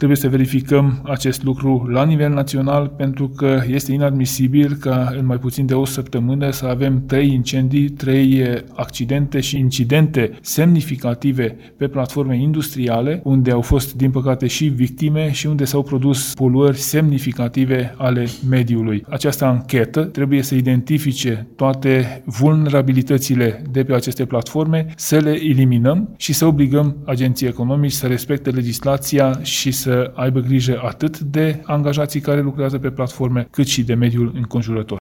Trebuie să verificăm acest lucru la nivel național, pentru că este inadmisibil ca în mai puțin de o săptămână să avem 3 incendii, 3 accidente și incidente semnificative pe platforme industriale, unde au fost, din păcate, și victime și unde s-au produs poluări semnificative ale mediului. Această anchetă trebuie să identifice toate vulnerabilitățile de pe aceste platforme, să le eliminăm și să obligăm agenții economici să respecte legislația și să aibă grijă atât de angajații care lucrează pe platforme, cât și de mediul înconjurător.